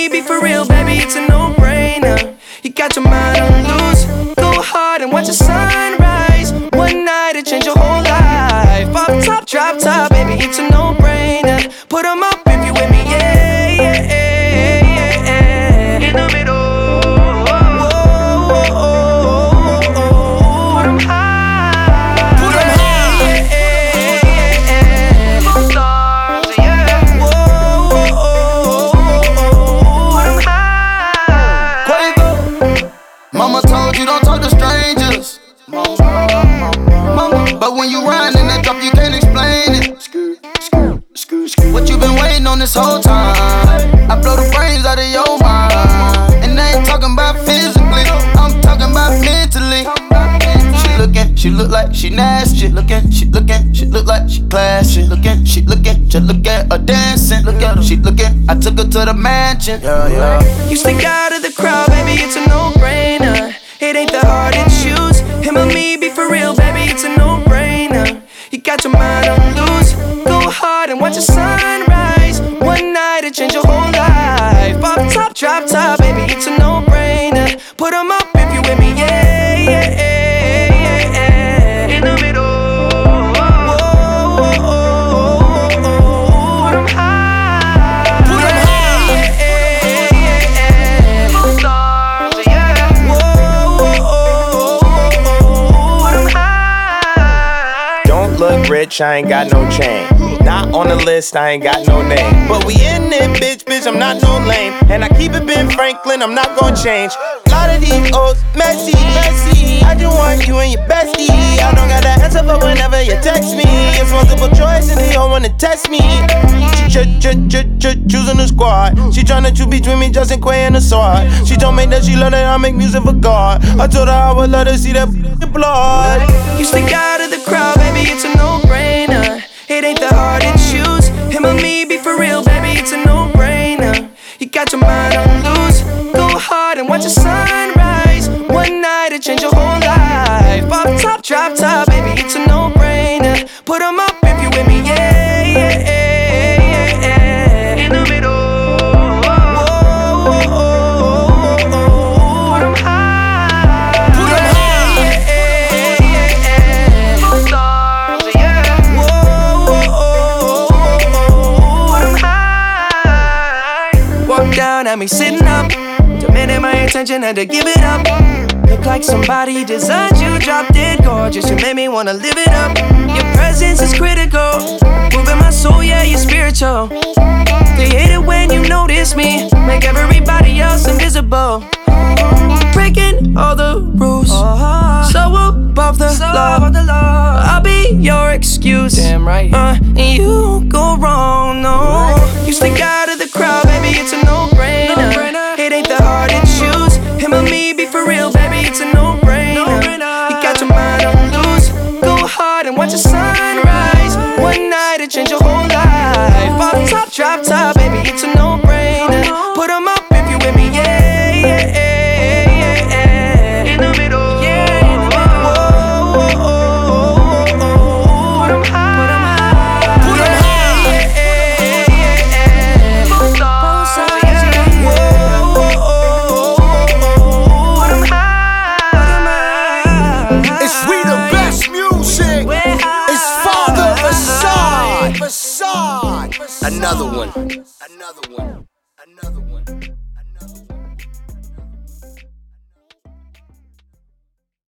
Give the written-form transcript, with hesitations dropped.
me, be for real, baby, it's a no-brainer. You got your mind on loose. Go hard and watch the sunrise. One night it change your whole life. Pop top, drop top, baby, it's a no-brainer. Put 'em up if you with me, yeah, yeah, yeah, yeah. In the middle. Put 'em high. Put 'em high. Stars, yeah. Put 'em high. Quavo. Mama told you don't talk to strangers. Mama, but when you ride in that drop, you can't explain it. What you been waiting on this whole time? I blow the brains out of your mind. And I ain't talking about physically, I'm talking about mentally. She look like she nasty. She look like she classy. She looking, just look at her dancing. Look at her, she looking, I took her to the mansion. Yeah. You stick out of the crowd, baby, it's a no-brainer. It ain't that hard to choose. Him or me, be for real, baby, it's a no-brainer. You got your mind on loose. Go hard and watch the sunrise. One night it change your whole life. Pop top, drop top, baby, it's a no-brainer. Put 'em up if you with me, yeah, yeah, yeah. In the middle. Put 'em high. Put 'em high. Stars, yeah. Put 'em high. Don't look rich, I ain't got no chain. Not on the list, I ain't got no name. But we in it, bitch, I'm not no lame. And I keep it Ben Franklin, I'm not gon' change. Lot of these old messy. I just want you and your bestie. I don't got the answer for whenever you text me. It's multiple choice and they all wanna test me. She choosing the squad. She tryna choose between me, Justin Quay and the sword. She told me that she love that I make music for God. I told her I would let her see that blood. You stick out of the crowd, baby, it's a no-brainer. It ain't that hard to choose. Him or me, be for real, baby, it's a no-brainer. You got your mind on loose. Go hard and watch the sunrise. One night it change your whole life. Pop top, drop top, baby, it's a no-brainer. Put 'em up if you with me, yeah, yeah, yeah. In the middle. Put 'em high. Put 'em high. Stars, yeah. Put 'em high. Walk down at me sitting up, demanding my attention, had to give it up. Look like somebody designed you, dropped it gorgeous. You made me wanna live it up. Your presence is critical, moving my soul, yeah, you're spiritual. They hate it when you notice me, make everybody else invisible. Breaking all the rules, so above the law. I'll be your excuse, damn right. And you go wrong, no. You stick out of the crowd, baby, it's a no-brainer. It ain't that hard to choose. Him or me, be for real, baby, it's a no-brainer. You got your mind on loose. Go hard and watch the sunrise. One night it change your whole life. Pop top, drop top, baby, it's a no-brainer. Put 'em up if you with me, yeah, yeah, yeah. In the middle, yeah, in the middle. Put 'em high. Put 'em high. Stars, yeah. Put 'em high. It's we the best music. It's Father Facade. Another one. Another one.